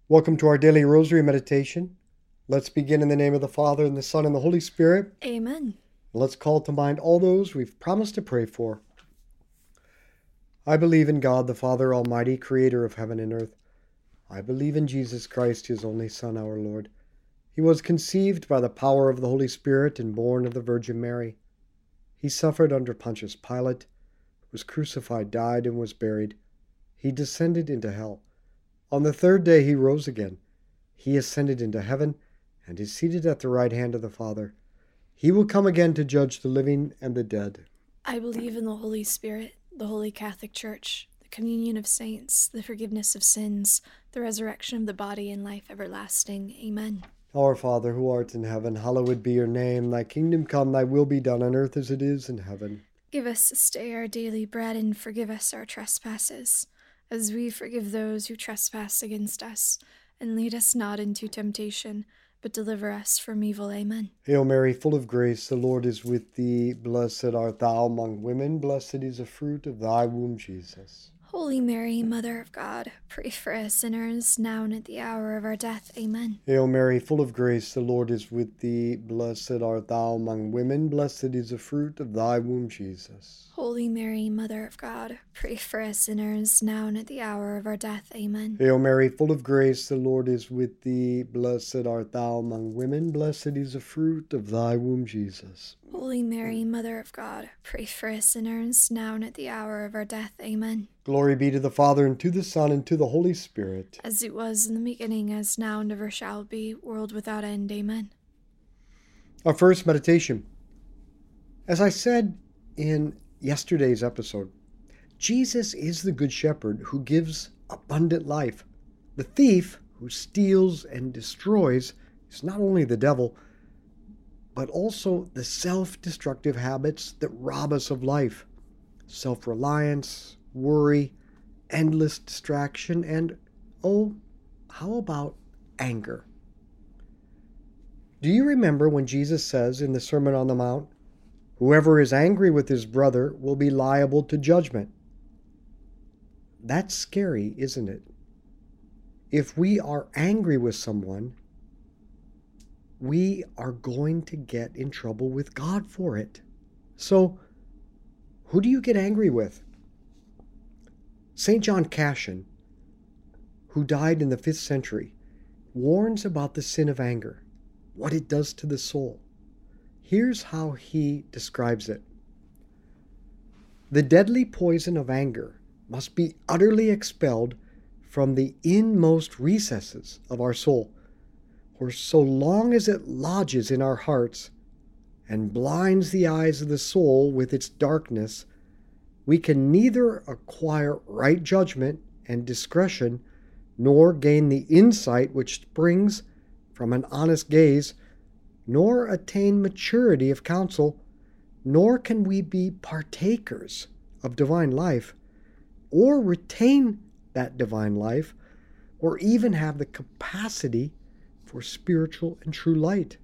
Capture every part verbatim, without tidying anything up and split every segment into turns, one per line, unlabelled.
Welcome to our daily rosary meditation. Let's begin in the name of the Father, and the Son, and the Holy Spirit.
Amen.
Let's call to mind all those we've promised to pray for. I believe in God, the Father Almighty, creator of heaven and earth. I believe in Jesus Christ, his only Son, our Lord. He was conceived by the power of the Holy Spirit and born of the Virgin Mary. He suffered under Pontius Pilate, was crucified, died, and was buried. He descended into hell. On the third day he rose again. He ascended into heaven and is seated at the right hand of the Father. He will come again to judge the living and the dead.
I believe in the Holy Spirit, the Holy Catholic Church, the communion of saints, the forgiveness of sins, the resurrection of the body, and life everlasting. Amen.
Our Father, who art in heaven, hallowed be your name. Thy kingdom come, thy will be done on earth as it is in heaven.
Give us this day our daily bread, and forgive us our trespasses, as we forgive those who trespass against us. And lead us not into temptation, but deliver us from evil. Amen.
Hail Mary, full of grace, the Lord is with thee. Blessed art thou among women. Blessed is the fruit of thy womb, Jesus.
Holy Mary, Mother of God, pray for us sinners, now and at the hour of our death. Amen.
Hail Mary, full of grace, the Lord is with thee. Blessed art thou among women. Blessed is the fruit of thy womb, Jesus.
Holy Mary, Mother of God, pray for us sinners, now and at the hour of our death. Amen.
Hail Mary, full of grace, the Lord is with thee. Blessed art thou among women. Blessed is the fruit of thy womb, Jesus.
Holy Mary, Mother of God, pray for us sinners, now and at the hour of our death. Amen.
Glory be to the Father, and to the Son, and to the Holy Spirit.
As it was in the beginning, as now, and ever shall be, world without end. Amen.
Our first meditation. As I said in yesterday's episode, Jesus is the Good Shepherd who gives abundant life. The thief who steals and destroys is not only the devil, but also the self-destructive habits that rob us of life. Self-reliance, worry, endless distraction, and, oh, how about anger? Do you remember when Jesus says in the Sermon on the Mount, "Whoever is angry with his brother will be liable to judgment"? That's scary, isn't it? If we are angry with someone, we are going to get in trouble with God for it. So, who do you get angry with? Saint John Cassian, who died in the fifth century, warns about the sin of anger, what it does to the soul. Here's how he describes it. The deadly poison of anger must be utterly expelled from the inmost recesses of our soul, for so long as it lodges in our hearts and blinds the eyes of the soul with its darkness, we can neither acquire right judgment and discretion, nor gain the insight which springs from an honest gaze, nor attain maturity of counsel, nor can we be partakers of divine life, or retain that divine life, or even have the capacity for spiritual and true light.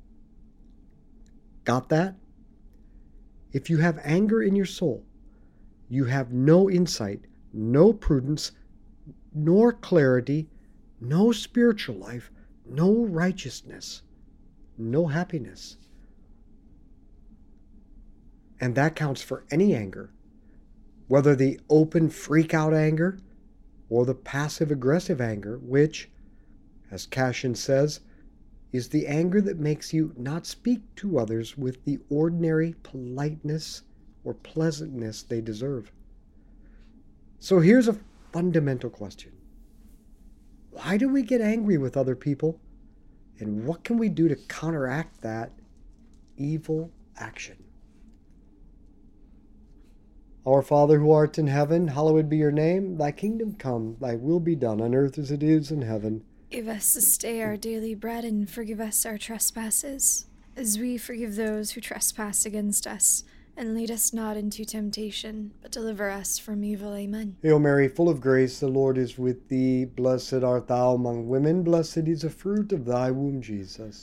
Got that? If you have anger in your soul, you have no insight, no prudence, nor clarity, no spiritual life, no righteousness, no happiness. And that counts for any anger, whether the open freak-out anger or the passive-aggressive anger, which, as Cassian says, is the anger that makes you not speak to others with the ordinary politeness or pleasantness they deserve. So here's a fundamental question. Why do we get angry with other people? And what can we do to counteract that evil action? Our Father who art in heaven, hallowed be your name. Thy kingdom come, thy will be done on earth as it is in heaven.
Give us this day our daily bread, and forgive us our trespasses, as we forgive those who trespass against us. And lead us not into temptation, but deliver us from evil. Amen.
Hail Mary, full of grace, the Lord is with thee. Blessed art thou among women. Blessed is the fruit of thy womb, Jesus.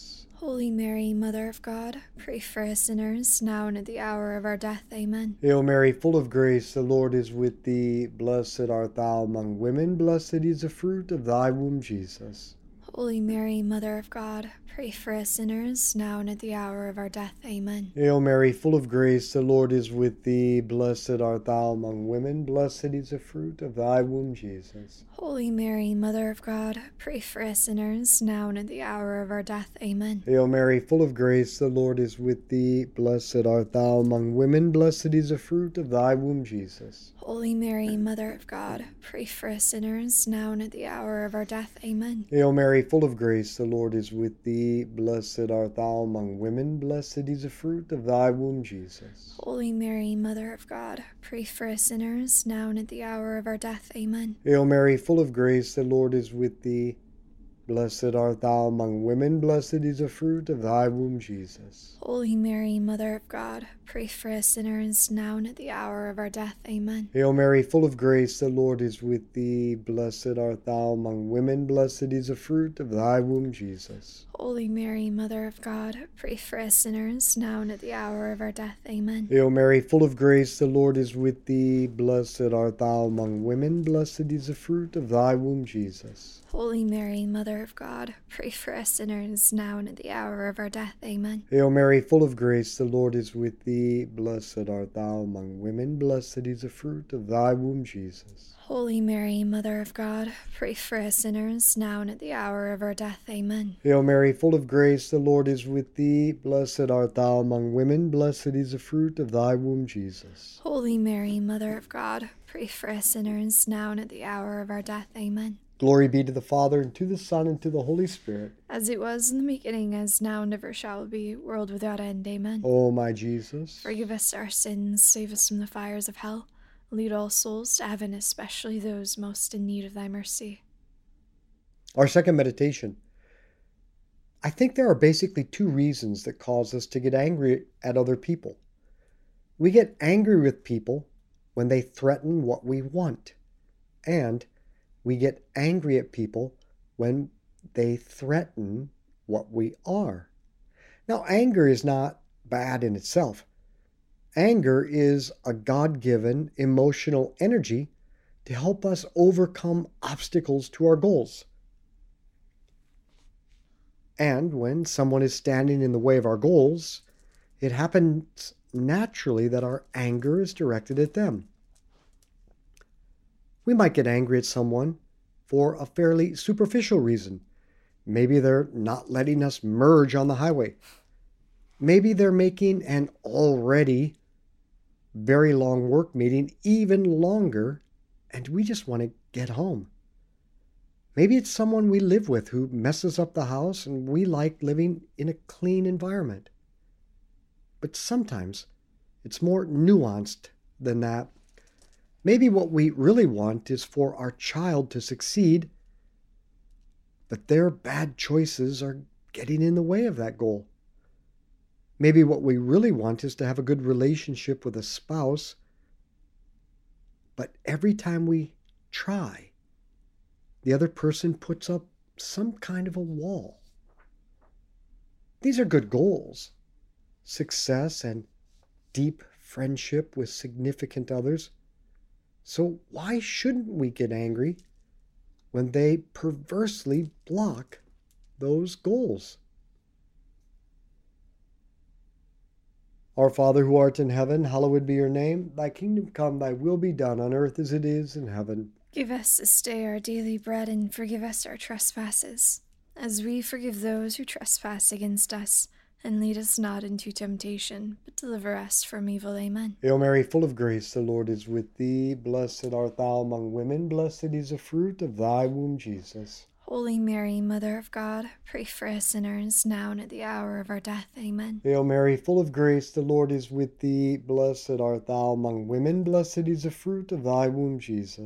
Holy Mary, Mother of God, pray for us sinners, now and at the hour of our death. Amen.
Hail Mary, full of grace, the Lord is with thee. Blessed art thou among women, blessed is the fruit of thy womb, Jesus.
Holy Mary, Mother of God, pray for us sinners, now and at the hour of our death. Amen.
Hail Mary, full of grace, the Lord is with thee. Blessed art thou among women, blessed is the fruit of thy womb, Jesus.
Holy Mary, Mother of God, pray for us sinners, now and at the hour of our death. Amen.
Hail Mary, full of grace, the Lord is with thee. Blessed art thou among women, blessed is the fruit of thy womb, Jesus.
Holy Mary, Mother of God, pray for us sinners, now and at the hour of our death. Amen.
Hail Mary, full of grace, the Lord is with thee. Blessed art thou among women, blessed is the fruit of thy womb, Jesus.
Holy Mary, Mother of God, pray for us sinners, now and at the hour of our death. Amen.
Hail Mary, full of grace, the Lord is with thee. Blessed art thou among women, blessed is the fruit of thy womb, Jesus.
Holy Mary, Mother of God, pray for us sinners, now and at the hour of our death. Amen.
Hail Mary, full of grace, the Lord is with thee. Blessed art thou among women, blessed is the fruit of thy womb, Jesus.
Holy Mary, Mother of God, pray for us sinners, now and at the hour of our death. Amen.
Hail Mary, full of grace, the Lord is with thee. Blessed art thou among women, blessed is the fruit of thy womb, Jesus.
Holy Mary, Mother of God, pray for us sinners, now and at the hour of our death. Amen.
Hail Mary, full of grace, the Lord is with thee. Blessed art thou among women, blessed is the fruit of thy womb, Jesus.
Holy Mary, Mother of God, pray for us sinners, now and at the hour of our death. Amen.
Hail Mary, full of grace, the Lord is with thee. Blessed art thou among women, blessed is the fruit of thy womb, Jesus.
Holy Mary, Mother of God, pray for us sinners, now and at the hour of our death. Amen.
Glory be to the Father, and to the Son, and to the Holy Spirit.
As it was in the beginning, as now and ever shall be, world without end. Amen.
O my Jesus,
forgive us our sins, save us from the fires of hell. Lead all souls to heaven, especially those most in need of thy mercy.
Our second meditation. I think there are basically two reasons that cause us to get angry at other people. We get angry with people when they threaten what we want, and we get angry at people when they threaten what we are. Now, anger is not bad in itself. Anger is a God-given emotional energy to help us overcome obstacles to our goals. And when someone is standing in the way of our goals, it happens naturally that our anger is directed at them. We might get angry at someone for a fairly superficial reason. Maybe they're not letting us merge on the highway. Maybe they're making an already very long work meeting even longer, and we just want to get home. Maybe it's someone we live with who messes up the house, and we like living in a clean environment. But sometimes it's more nuanced than that. Maybe what we really want is for our child to succeed, but their bad choices are getting in the way of that goal. Maybe what we really want is to have a good relationship with a spouse, but every time we try, the other person puts up some kind of a wall. These are good goals: success and deep friendship with significant others. So why shouldn't we get angry when they perversely block those goals? Our Father who art in heaven, hallowed be your name. Thy kingdom come, thy will be done on earth as it is in heaven.
Give us this day our daily bread, and forgive us our trespasses, as we forgive those who trespass against us. And lead us not into temptation, but deliver us from evil. Amen.
Hail Mary, full of grace, the Lord is with thee. Blessed art thou among women, blessed is the fruit of thy womb, Jesus.
Holy Mary, Mother of God, pray for us sinners, now and at the hour of our death. Amen.
Hail Mary, full of grace, the Lord is with thee. Blessed art thou among women, blessed is the fruit of thy womb, Jesus.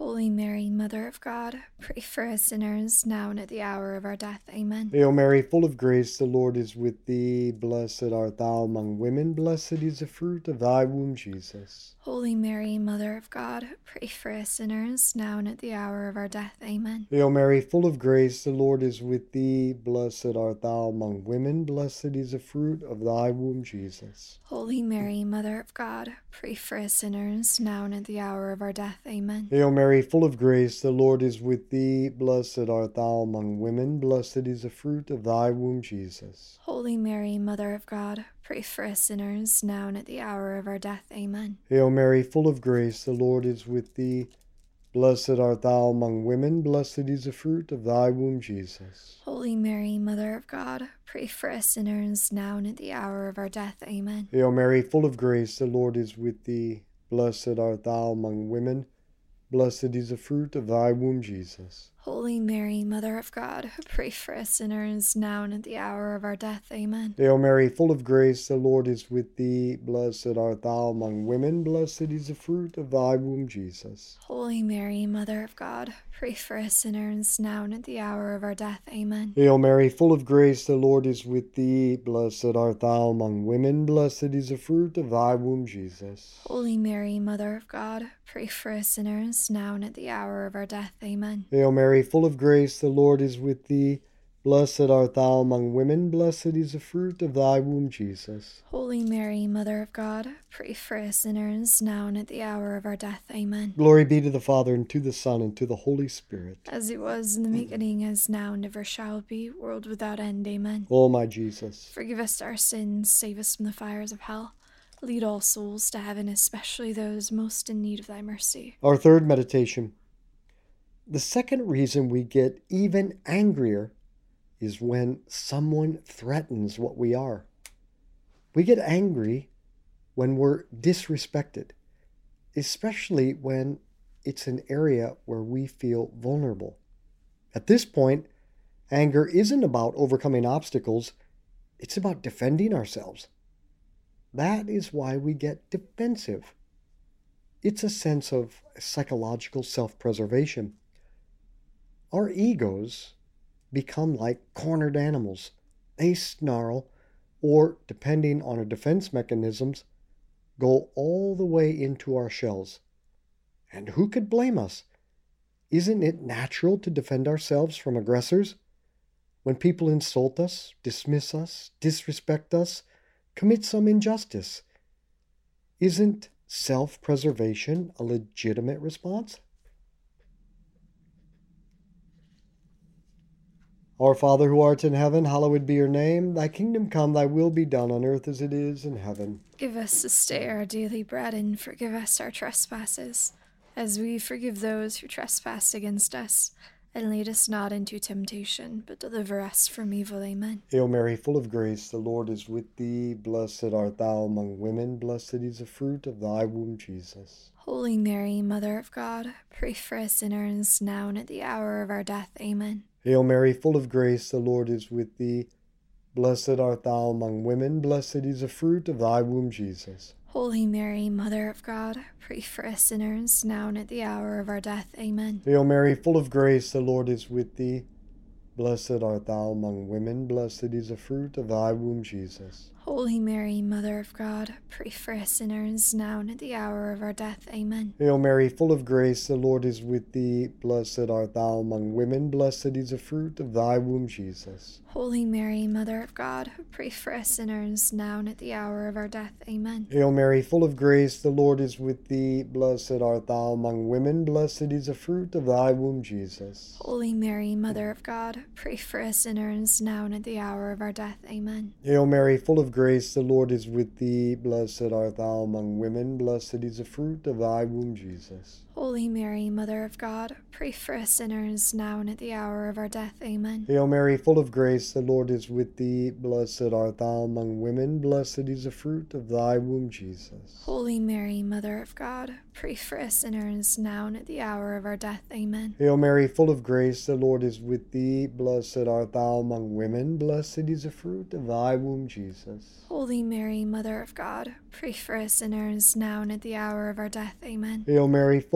Holy Mary, Mother of God, pray for us sinners, now and at the hour of our death. Amen.
Hail Mary, full of grace, the Lord is with thee. Blessed art thou among women, blessed is the fruit of thy womb, Jesus.
Holy Mary, Mother of God, pray for us sinners, now and at the hour of our death. Amen.
Hail Mary, full of grace, the Lord is with thee. Blessed art thou among women, blessed is the fruit of thy womb, Jesus.
Holy Mary, Mother of God, pray for us sinners, now and at the hour of our death. Amen.
Hail Mary, full of grace, the Lord is with thee. Blessed art thou among women, blessed is the fruit of thy womb, Jesus.
Holy Mary, Mother of God, pray for us sinners, now and at the hour of our death. Amen.
Hail Mary, full of grace, the Lord is with thee. Blessed art thou among women, blessed is the fruit of thy womb, Jesus.
Holy Mary, Mother of God, pray for us sinners, now and at the hour of our death. Amen.
Hail Mary, full of grace, the Lord is with thee. Blessed art thou among women, blessed is the fruit of thy womb, Jesus.
Holy Mary, Mother of God, pray for us sinners, now and at the hour of our death. Amen.
Hail Mary, full of grace, the Lord is with thee. Blessed art thou among women, blessed is the fruit of thy womb, Jesus.
Holy Mary, Mother of God, pray for us sinners, now and at the hour of our death. Amen.
Hail Mary, full of grace, the Lord is with thee. Blessed art thou among women, blessed is the fruit of thy womb, Jesus.
Holy Mary, Mother of God, pray for us sinners, now and at the hour of our death. Amen.
Hail Mary, full of grace, the Lord is with thee. Blessed art thou among women, blessed is the fruit of thy womb, Jesus.
Holy Mary, Mother of God, pray for us sinners, now and at the hour of our death. Amen.
Glory be to the Father, and to the Son, and to the Holy Spirit.
As it was in the beginning, as now, and ever shall be, world without end. Amen.
O my Jesus,
forgive us our sins, save us from the fires of hell. Lead all souls to heaven, especially those most in need of thy mercy.
Our third meditation. The second reason we get even angrier is when someone threatens what we are. We get angry when we're disrespected, especially when it's an area where we feel vulnerable. At this point, anger isn't about overcoming obstacles, it's about defending ourselves. That is why we get defensive. It's a sense of psychological self-preservation. Our egos become like cornered animals. They snarl, or, depending on our defense mechanisms, go all the way into our shells. And who could blame us? Isn't it natural to defend ourselves from aggressors? When people insult us, dismiss us, disrespect us, commit some injustice, isn't self-preservation a legitimate response? Our Father who art in heaven, hallowed be your name. Thy kingdom come, thy will be done on earth as it is in heaven.
Give us this day our daily bread, and forgive us our trespasses, as we forgive those who trespass against us. And lead us not into temptation, but deliver us from evil. Amen.
Hail Mary, full of grace, the Lord is with thee. Blessed art thou among women, blessed is the fruit of thy womb, Jesus.
Holy Mary, Mother of God, pray for us sinners, now and at the hour of our death. Amen.
Hail Mary, full of grace, the Lord is with thee. Blessed art thou among women, blessed is the fruit of thy womb, Jesus.
Holy Mary, Mother of God, pray for us sinners, now and at the hour of our death. Amen.
Hail Mary, full of grace, the Lord is with thee. Blessed art thou among women, blessed is the fruit of thy womb, Jesus.
Holy Mary, Mother of God, pray for us sinners, now and at the hour of our death. Amen.
Hail Mary, full of grace, the Lord is with thee. Blessed art thou among women, blessed is the fruit of thy womb, Jesus.
Holy Mary, Mother of God, pray for us sinners, now and at the hour of our death. Amen.
Hail Mary, full of grace, the Lord is with thee. Blessed art thou among women, blessed is the fruit of thy womb, Jesus.
Holy Mary, Mother of God, pray for us sinners, now and at the hour of our death. Amen.
Hail Mary, full of grace, the Lord is with thee. Blessed art thou among women, blessed is the fruit of thy womb, Jesus.
Holy Mary, Mother of God, pray for us sinners, now and at the hour of our death. Amen.
Hail Mary, full of grace, the Lord is with thee. Blessed art thou among women, blessed is the fruit of thy womb, Jesus.
Holy Mary, Mother of God, pray for us sinners, now and at the hour of our death. Amen.
Hail Mary, full of grace, the Lord is with thee. Blessed art thou among women, blessed is the fruit of thy womb, Jesus.
Holy Mary, Mother of God, pray for us sinners, now and at the hour of our death. Amen.
Hail Mary, full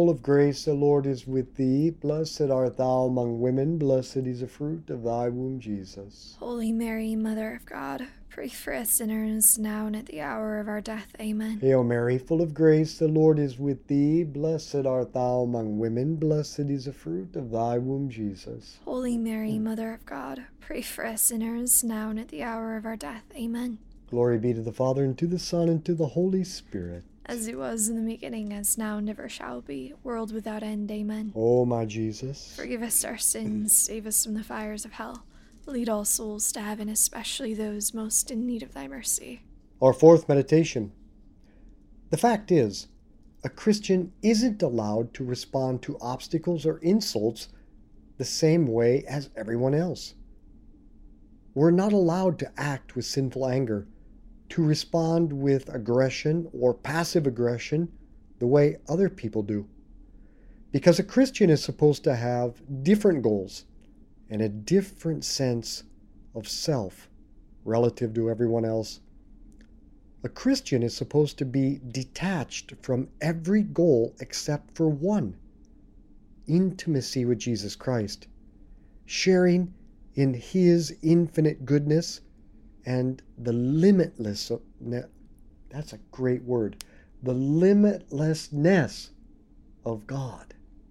full of grace, the Lord is with thee. Blessed art thou among women, blessed is the fruit of thy womb, Jesus.
Holy Mary, Mother of God, pray for us sinners, now and at the hour of our death. Amen.
Hail Mary, full of grace, the Lord is with thee. Blessed art thou among women, blessed is the fruit of thy womb, Jesus.
Holy Mary, Mother of God, pray for us sinners, now and at the hour of our death. Amen.
Glory be to the Father, and to the Son, and to the Holy Spirit.
As it was in the beginning, as now, and ever shall be, world without end. Amen.
O my Jesus,
forgive us our sins, save us from the fires of hell. Lead all souls to heaven, especially those most in need of thy mercy.
Our fourth meditation. The fact is, a Christian isn't allowed to respond to obstacles or insults the same way as everyone else. We're not allowed to act with sinful anger, to respond with aggression or passive aggression the way other people do. Because a Christian is supposed to have different goals and a different sense of self relative to everyone else. A Christian is supposed to be detached from every goal except for one: intimacy with Jesus Christ, sharing in His infinite goodness and the limitless, that's a great word, the limitlessness of God.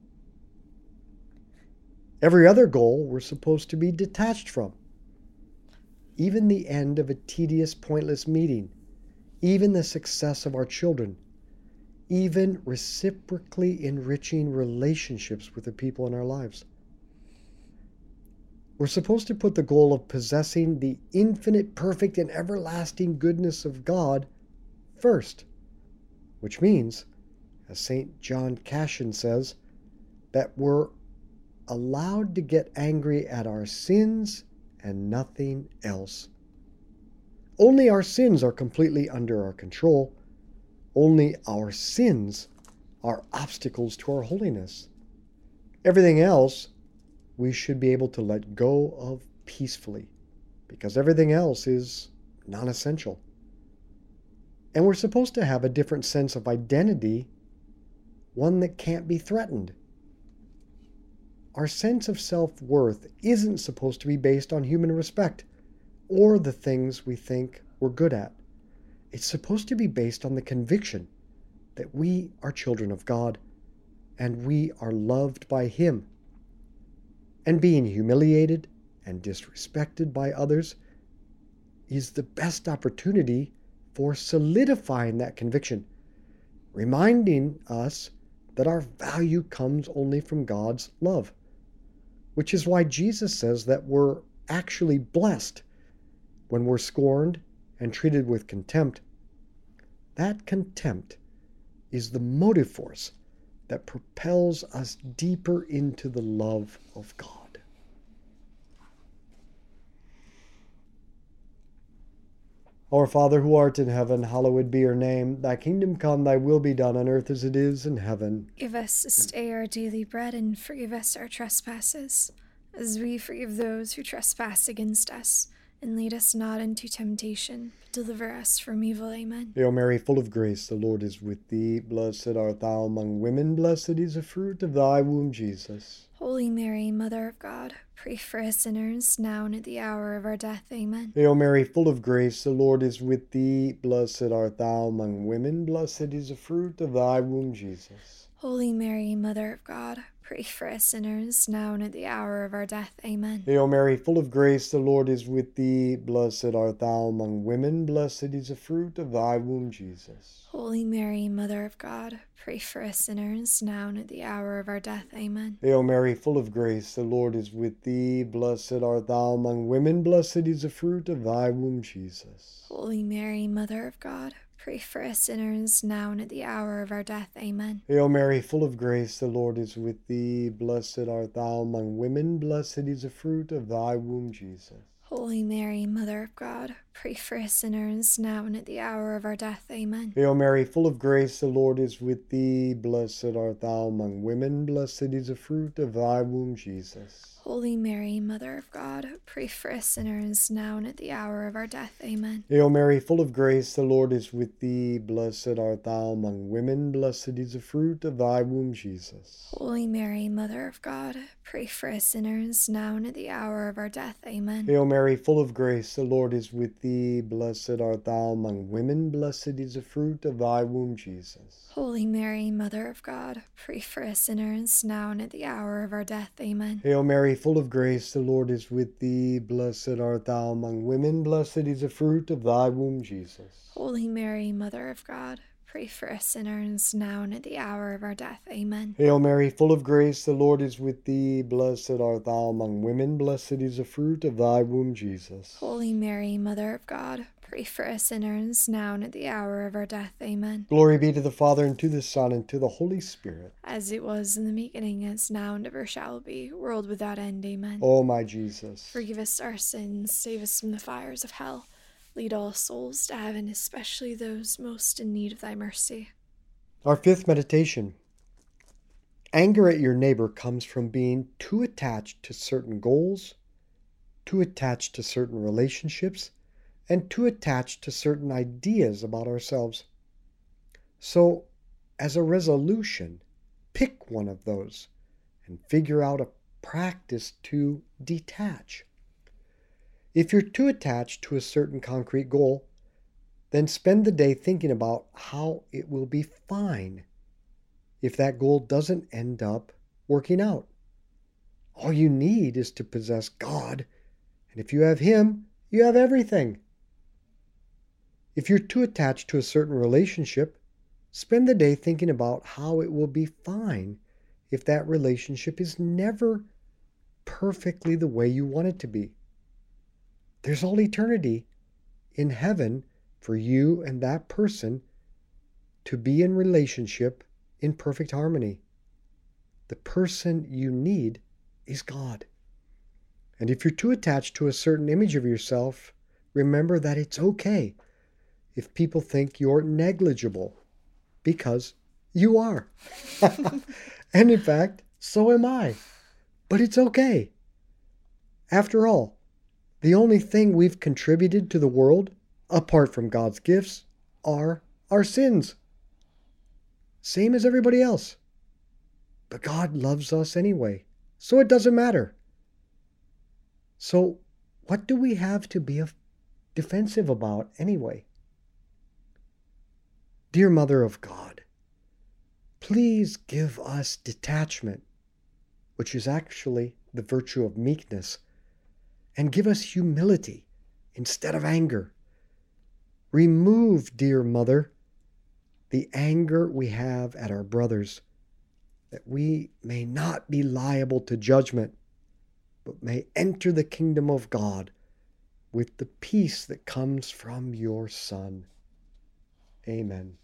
Every other goal we're supposed to be detached from. Even the end of a tedious, pointless meeting, even the success of our children, even reciprocally enriching relationships with the people in our lives. We're supposed to put the goal of possessing the infinite, perfect, and everlasting goodness of God first, which means, as Saint John Cassian says, that we're allowed to get angry at our sins and nothing else. Only our sins are completely under our control. Only our sins are obstacles to our holiness. Everything else we should be able to let go of peacefully, because everything else is non-essential. And we're supposed to have a different sense of identity, one that can't be threatened. Our sense of self-worth isn't supposed to be based on human respect or the things we think we're good at. It's supposed to be based on the conviction that we are children of God and we are loved by Him. And being humiliated and disrespected by others is the best opportunity for solidifying that conviction, reminding us that our value comes only from God's love, which is why Jesus says that we're actually blessed when we're scorned and treated with contempt. That contempt is the motive force that propels us deeper into the love of God. Our Father who art in heaven, hallowed be your name. Thy kingdom come, thy will be done on earth as it is in heaven.
Give us this day our daily bread, and forgive us our trespasses, as we forgive those who trespass against us. And lead us not into temptation, but deliver us from evil. Amen.
Hail Mary, full of grace, the Lord is with thee. Blessed art thou among women, blessed is the fruit of thy womb, Jesus.
Holy Mary, Mother of God, pray for us sinners, now and at the hour of our death. Amen.
Hail Mary, full of grace, the Lord is with thee. Blessed art thou among women, blessed is the fruit of thy womb, Jesus.
Holy Mary, Mother of God, pray for us sinners, now and at the hour of our death. Amen.
Hail Mary, full of grace, the Lord is with thee. Blessed art thou among women, blessed is the fruit of thy womb, Jesus.
Holy Mary, Mother of God, pray for us sinners, now and at the hour of our death. Amen.
Hail Mary, full of grace, the Lord is with thee. Blessed art thou among women, blessed is the fruit of thy womb, Jesus.
Holy Mary, Mother of God, pray for us sinners, now and at the hour of our death. Amen.
Hail Mary, full of grace, the Lord is with thee. Blessed art thou among women, blessed is the fruit of thy womb, Jesus.
Holy Mary, Mother of God, pray for us sinners, now and at the hour of our death. Amen.
Hail Mary, full of grace, the Lord is with thee. Blessed art thou among women, blessed is the fruit of thy womb, Jesus.
Holy Mary, Mother of God, pray for us sinners, now and at the hour of our death. Amen.
Hail Mary, full of grace, the Lord is with thee. Blessed art thou among women, blessed is the fruit of thy womb, Jesus.
Holy Mary, Mother of God, pray for us sinners, now and at the hour of our death. Amen.
Hail Mary, full of grace, the Lord is with thee. Blessed art thou among women, blessed is the fruit of thy womb, Jesus.
Holy Mary, Mother of God, pray for us sinners, now and at the hour of our death. Amen.
Hail Mary, full of grace, the Lord is with thee. Blessed art thou among women, blessed is the fruit of thy womb, Jesus.
Holy Mary, Mother of God, pray for us sinners, now and at the hour of our death. Amen.
Hail Mary, full of grace, the Lord is with thee. Blessed art thou among women, blessed is the fruit of thy womb, Jesus.
Holy Mary, Mother of God, pray for us sinners, now and at the hour of our death. Amen.
Glory be to the Father, and to the Son, and to the Holy Spirit.
As it was in the beginning, is now, and ever shall be, world without end. Amen.
O my Jesus,
forgive us our sins, save us from the fires of hell. Lead all souls to heaven, especially those most in need of thy mercy.
Our fifth meditation. Anger at your neighbor comes from being too attached to certain goals, too attached to certain relationships, and too attached to certain ideas about ourselves. So, as a resolution, pick one of those and figure out a practice to detach. If you're too attached to a certain concrete goal, then spend the day thinking about how it will be fine if that goal doesn't end up working out. All you need is to possess God, and if you have Him, you have everything. If you're too attached to a certain relationship, spend the day thinking about how it will be fine if that relationship is never perfectly the way you want it to be. There's all eternity in heaven for you and that person to be in relationship in perfect harmony. The person you need is God. And if you're too attached to a certain image of yourself, remember that it's okay if people think you're negligible, because you are. And in fact, so am I. But it's okay. After all, the only thing we've contributed to the world, apart from God's gifts, are our sins. Same as everybody else. But God loves us anyway, so it doesn't matter. So what do we have to be defensive about anyway? Dear Mother of God, please give us detachment, which is actually the virtue of meekness, and give us humility instead of anger. Remove, dear Mother, the anger we have at our brothers, that we may not be liable to judgment, but may enter the kingdom of God with the peace that comes from your Son. Amen.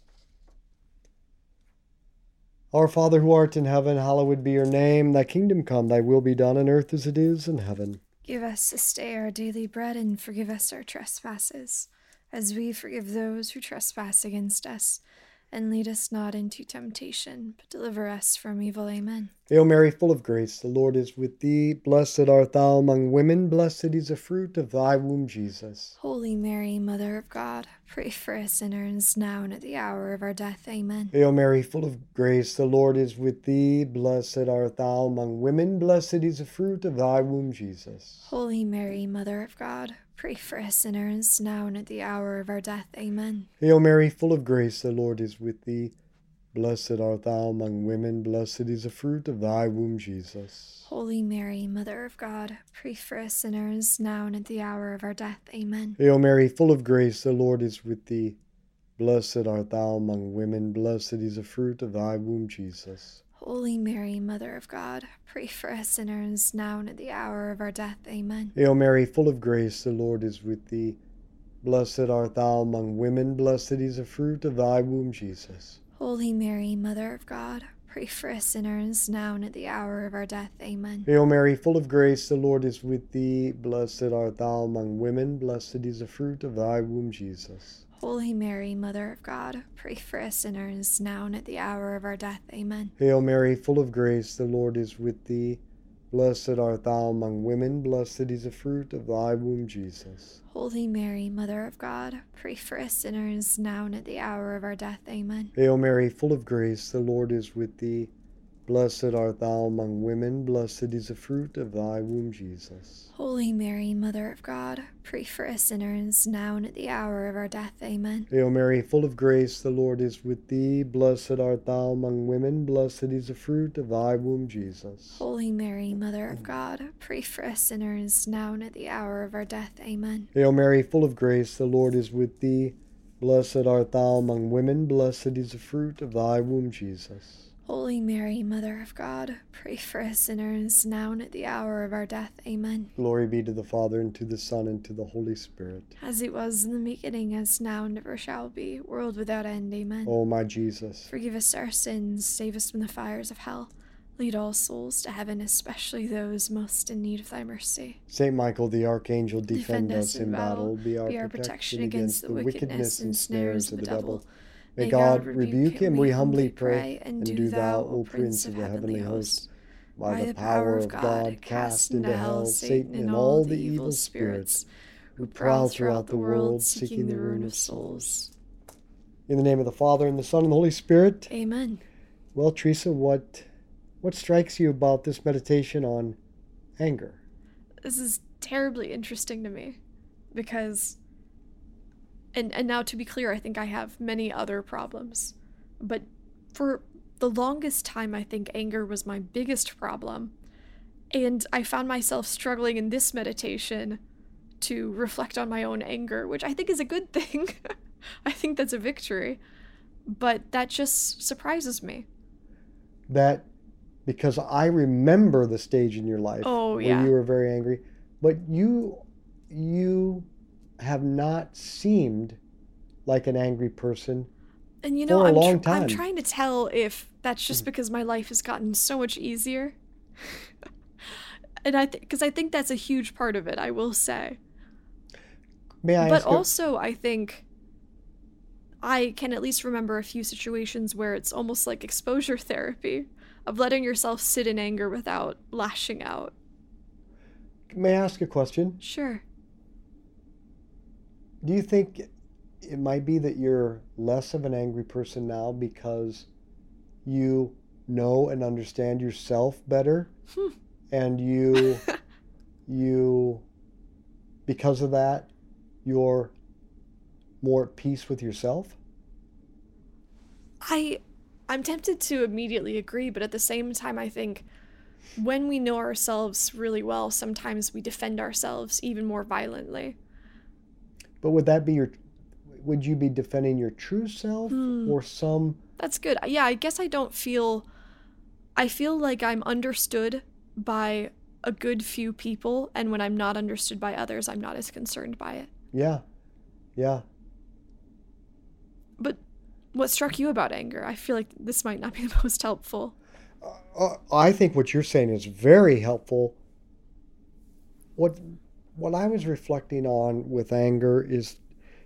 Our Father who art in heaven, hallowed be your name. Thy kingdom come, thy will be done on earth as it is in heaven.
Give us this day our daily bread, and forgive us our trespasses, as we forgive those who trespass against us. And lead us not into temptation, but deliver us from evil. Amen.
Hail Mary, full of grace, the Lord is with thee. Blessed art thou among women, blessed is the fruit of thy womb, Jesus.
Holy Mary, Mother of God, pray for us sinners, now and at the hour of our death. Amen.
Hail Mary, full of grace, the Lord is with thee. Blessed art thou among women, blessed is the fruit of thy womb, Jesus.
Holy Mary, Mother of God, pray for us sinners, now and at the hour of our death. Amen.
Hail Mary, full of grace, the Lord is with thee. Blessed art thou among women, blessed is the fruit of thy womb, Jesus.
Holy Mary, Mother of God, pray for us sinners, now and at the hour of our death. Amen.
Hail Mary, full of grace, the Lord is with thee. Blessed art thou among women, blessed is the fruit of thy womb, Jesus.
Holy Mary, Mother of God, pray for us sinners, now and at the hour of our death. Amen.
Hail Mary, full of grace, the Lord is with thee. Blessed art thou among women, blessed is the fruit of thy womb, Jesus.
Holy Mary, Mother of God, pray for us sinners, now and at the hour of our death. Amen.
Hail Mary, full of grace, the Lord is with thee. Blessed art thou among women. Blessed is the fruit of thy womb, Jesus.
Holy Mary, Mother of God, pray for us sinners, now and at the hour of our death. Amen.
Hail Mary, full of grace, the Lord is with thee. Blessed art thou among women. Blessed is the fruit of thy womb, Jesus.
Holy Mary, Mother of God, pray for us sinners, now and at the hour of our death. Amen.
Hail Mary, full of grace, the Lord is with thee. Blessed art thou among women. Blessed is the fruit of thy womb, Jesus.
Holy Mary, Mother of God, pray for us sinners, now and at the hour of our death. Amen.
Hail Mary, full of grace, the Lord is with thee. Blessed art thou among women. Blessed is the fruit of thy womb, Jesus.
Holy Mary, Mother of God, pray for us sinners, now and at the hour of our death. Amen.
Hail Mary, full of grace, the Lord is with thee. Blessed art thou among women. Blessed is the fruit of thy womb, Jesus.
Holy Mary, Mother of God, pray for us sinners, now and at the hour of our death. Amen.
Glory be to the Father, and to the Son, and to the Holy Spirit.
As it was in the beginning, as now, and ever shall be, world without end. Amen.
O my Jesus,
forgive us our sins, save us from the fires of hell. Lead all souls to heaven, especially those most in need of thy mercy.
Saint Michael the Archangel, defend,
Defend
us in battle. Be our,
be our
protection against the wickedness and snares of the devil. May
May
God rebuke him, we humbly pray, and do thou, O Prince of the heavenly host, by the power of God, cast into hell Satan and all the evil spirits who prowl throughout the world, seeking the ruin of souls. In the name of the Father, and the Son, and the Holy Spirit.
Amen.
Well, Teresa, what what strikes you about this meditation on anger?
This is terribly interesting to me because, and, and now to be clear, I think I have many other problems, but for the longest time, I think anger was my biggest problem, and I found myself struggling in this meditation to reflect on my own anger, which I think is a good thing. I think that's a victory, but that just surprises me.
That, because I remember the stage in your life
Oh,
where
yeah.
you were very angry, but you you have not seemed like an angry person
And you know,
for a
I'm,
long
tr- I'm
time.
trying to tell if that's just because my life has gotten so much easier. And I think, because I think that's a huge part of it, I will say.
May I
But
ask a-
also, I think I can at least remember a few situations where it's almost like exposure therapy of letting yourself sit in anger without lashing out.
may I ask a question?
Sure.
Do you think it might be that you're less of an angry person now because you know and understand yourself better,
Hmm.
and you you because of that you're more at peace with yourself?
I I'm tempted to immediately agree, but at the same time I think when we know ourselves really well, sometimes we defend ourselves even more violently.
But would that be your would you be defending your true self
Hmm.
or some
That's good. Yeah, I guess I don't feel I feel like I'm understood by a good few people, and when I'm not understood by others, I'm not as concerned by it.
yeah yeah
But what struck you about anger? I feel like this might not be the most helpful.
Uh, I think what you're saying is very helpful. What what I was reflecting on with anger is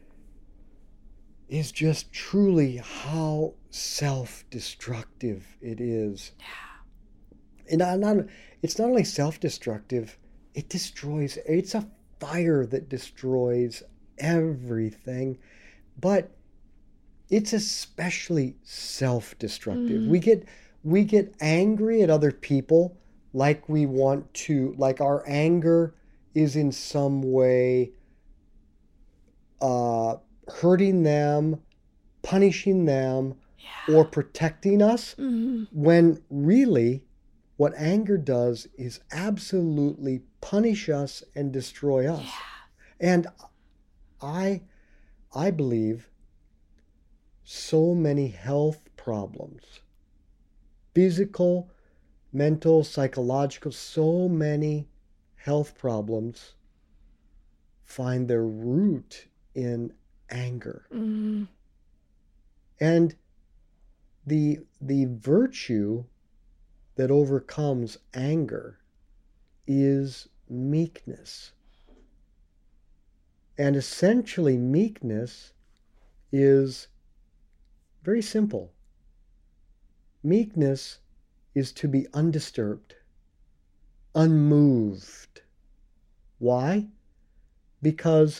is just truly how self-destructive it is.
Yeah.
And not, not, it's not only self-destructive, it destroys, it's a fire that destroys everything, but it's especially self-destructive.
Mm.
We get we get angry at other people like we want to, like our anger is in some way uh, hurting them, punishing them,
Yeah.
or protecting us,
hmm
when really what anger does is absolutely punish us and destroy us.
Yeah.
And I I believe so many health problems, physical, mental, psychological, so many health problems find their root in anger.
Mm.
And the the virtue that overcomes anger is meekness. And essentially, meekness is very simple. Meekness is to be undisturbed, unmoved. Why? Because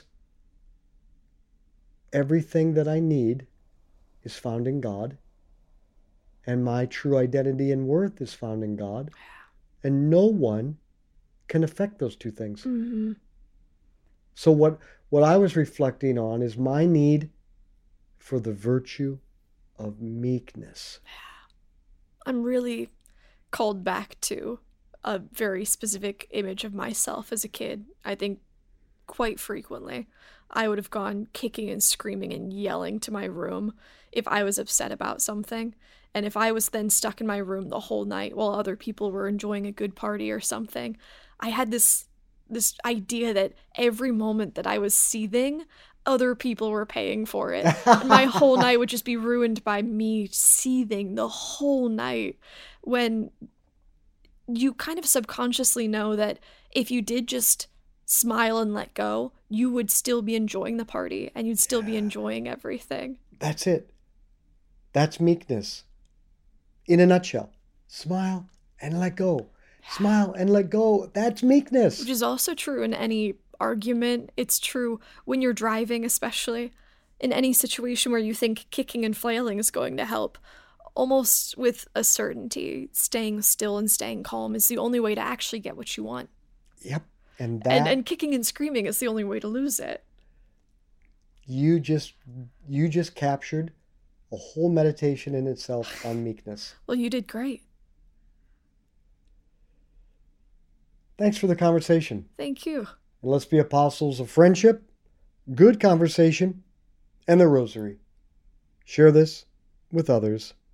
everything that I need is found in God, and my true identity and worth is found in God, and no one can affect those two things.
Mm-hmm.
So what, what I was reflecting on is my need for the virtue of meekness.
I'm really called back to a very specific image of myself as a kid. I think quite frequently I would have gone kicking and screaming and yelling to my room if I was upset about something. And if I was then stuck in my room the whole night while other people were enjoying a good party or something, I had this this idea that every moment that I was seething, other people were paying for it. And my whole night would just be ruined by me seething the whole night, when you kind of subconsciously know that if you did just smile and let go, you would still be enjoying the party and you'd still be enjoying everything.
That's it. That's meekness. In a nutshell, smile and let go. Smile and let go. That's meekness.
Which is also true in any argument. It's true when you're driving, especially in any situation where you think kicking and flailing is going to help. Almost with a certainty, staying still and staying calm is the only way to actually get what you want.
Yep. And that
and, and kicking and screaming is the only way to lose it.
You just you just captured a whole meditation in itself on meekness.
Well, you did great.
Thanks for the conversation.
Thank you.
And let's be apostles of friendship, good conversation, and the rosary. Share this with others.